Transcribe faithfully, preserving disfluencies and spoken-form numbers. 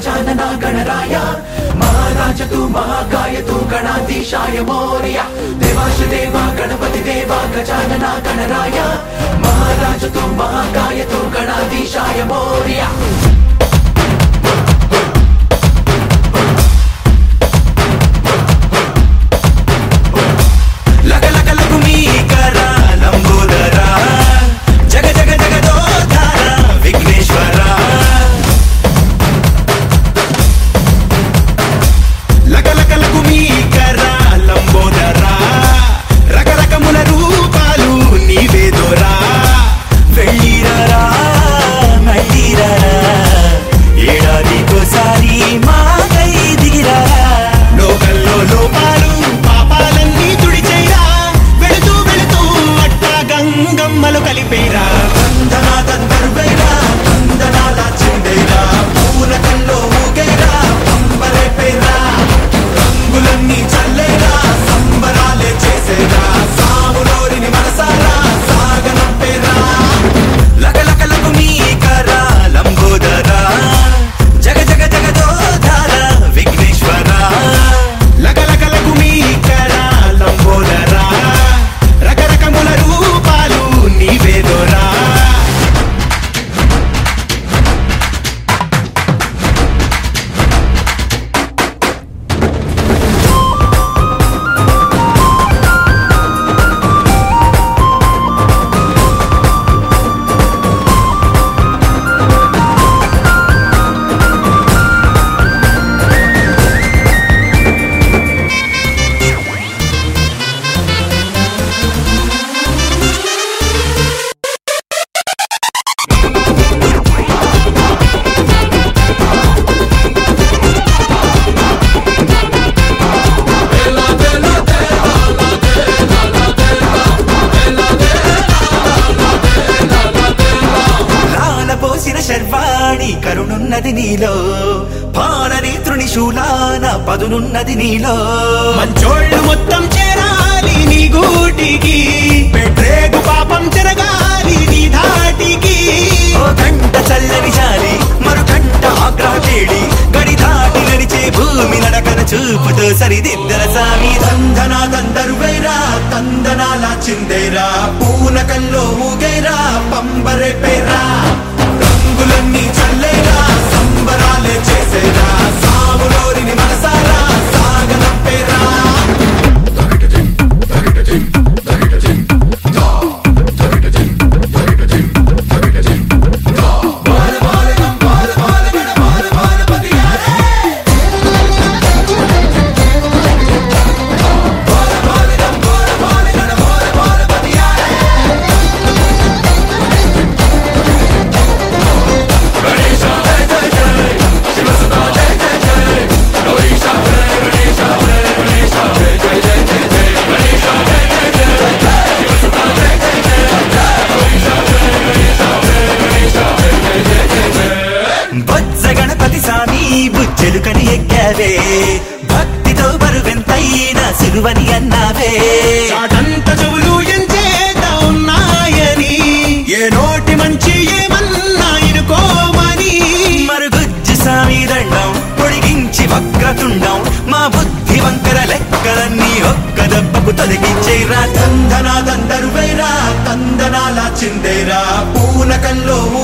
गजानना गणराय महाराज तू महाकाय तू गणाधीशाय मोरया देवाश देवा गणपति देवा गजानना गणराय महाराज तू महाकाय तू गणाधीशाय मोरया కరుణున్నది నీలో పాలనేత్రుని శూలాన పదునున్నది నీలో మంచోళ్ళు మొత్తం చేరాలి నీ గూటికి పెట్టేగు పాపం జరగాలి నీ ధాటికి ఓ గంట చల్లని జాలి మరు గంట ఆగ్రహ కేడి గడి దాటి నడిచే భూమి నడకన చూపుతో సరిదిద్దర సామి తందనా తందరువేరా తందనాల చిందేరా పూనకల్లో ఊగేరా పంబరే పేరా రంగులన్నీ చల్లేరా సంబరాలే చేసేరా సాములోరిని మనసారా సాగనంపేరా చెలుకని ఎక్కావే భక్తితో బరువెంతైనా సులువని అన్నావే చాటంత చెవులు ఎంచేత ఉన్నాయని ఏ నోటి మంచి ఏమన్నా ఇనుకోమని మరుగుజ్జు సామి దండం పొడిగించి వక్రతుండం మా బుద్ధి వంకర లెక్కలన్నీ ఒక్క దెబ్బకు తొలగించేరా తందనా తందరువేరా తందనాల చిందేరా పూనకంలో